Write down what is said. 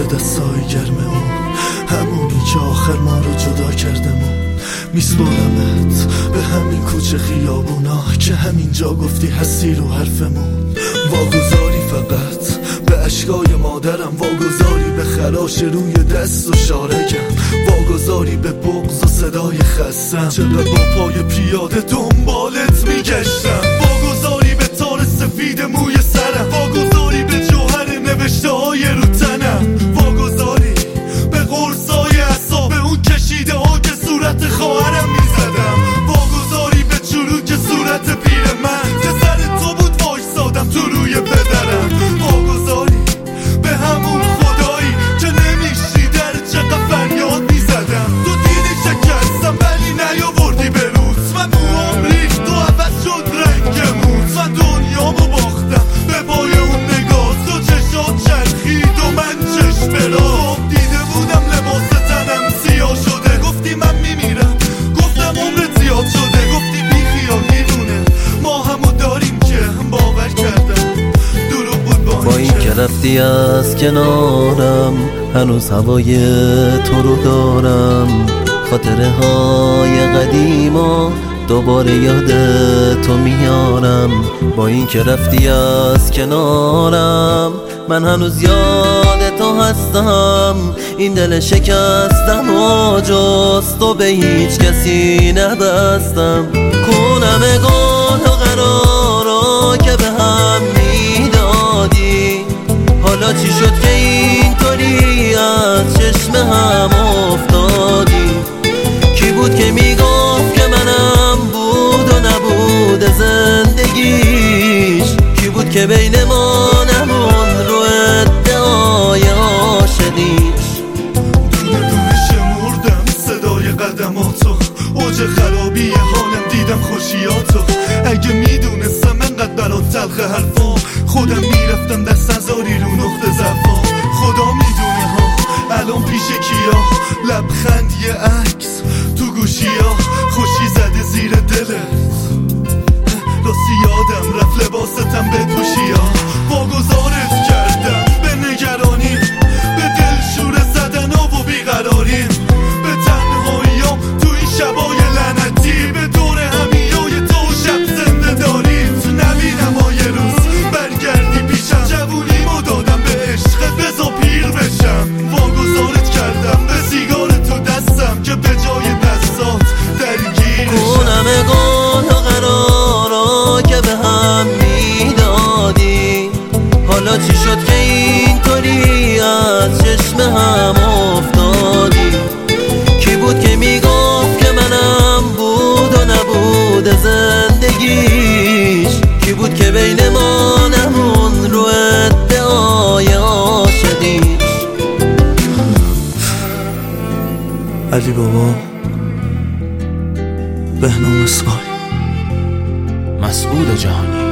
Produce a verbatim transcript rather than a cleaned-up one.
دستای گرم اون، همونی که آخر ما رو جدا کردمون. میسپارمت به همین کوچه خیابونا که همینجا گفتی هستی رو حرفمون. واگذاری فقط به اشکای مادرم، واگذاری به خراش روی دست و شارگم، واگذاری به بغض و صدای خستم چقدر با پای پیاده دنبالت میگشتم، واگذاری به تار سفید موی سرم، واگذاری به جوهر نوشته های رو تنم، واگذاری به قرصای عصا، به اون کشیده ها که صورت خواهرم میزدم، واگذاری به چروک صورت پیر من که سر تو بود وایسادم تو روی پدرم، واگذاری به همون خدایی که نمیشیدر چقدر فریاد میزدم. تو دیدی شکستم ولی نیاوردی به روز، من موام ریخت تو عوض شد رنگمون، من دنیامو باختم به پای اون نگاه، تو چشات چرخید و من چشم برا دیده بودم لباس تنم سیاه شده، گفتی من میمیرم، گفتم عمرت زیاد شده، گفتی بی خیال میدونه ما همو داریم که باور کردم دروغ بود. با این که رفتی از کنارم هنوز هوای تو رو دارم، خاطره های قدیما دوباره یاد تو میارم. با این که رفتی از کنارم من هنوز یاد تو هستم، این دل شکستم و جز تو به هیچ کسی نبستم. کنم گل و قرارا که به هم میدادی، حالا چی شد که اینطوری از چشم هم افتادی؟ کی بود که میگفت که منم بود و نبود زندگیش؟ کی بود که بین ما نمون رو ادعای عاشقیش؟ دونه دونه شمردم صدای قدماتو، اوج خرابی حالم دیدم خوشیاتو، اگه میدونستم انقدر برات تلخ حرفا خودم میرفتم دست نزاری رو نقطه ضعفا. خدا میدونه ها الان پیش کیا، لبخند یه عکس تو گوشیا، خوشی زده زیر دلت راستی یادم رفت لباستم بپوشی ها، واگذارت کردم به نگرانی، به دل شوره زدن ها و بیقراری، به تنهاییام تو این شبای لعنتی، به دور همیای تو شب زنده دارید نبینم ها یه روز برگردی پیشم، جوونیمو دادم به عشقت بزا پیر بشم، واگذارت کردم به سیگار تو دستم که به جای دستات درگیرشم. کنم گل و قرارا که به هم میدادی، حالا چی شد که اینطوری از چشم هم افتادی؟ کی بود که میگفت که منم بود و نبود زندگیش؟ کی بود که بین ما نمون رو ادعای عاشقیش؟ علی بابا، بهنام اسقای، مسعود جهانی.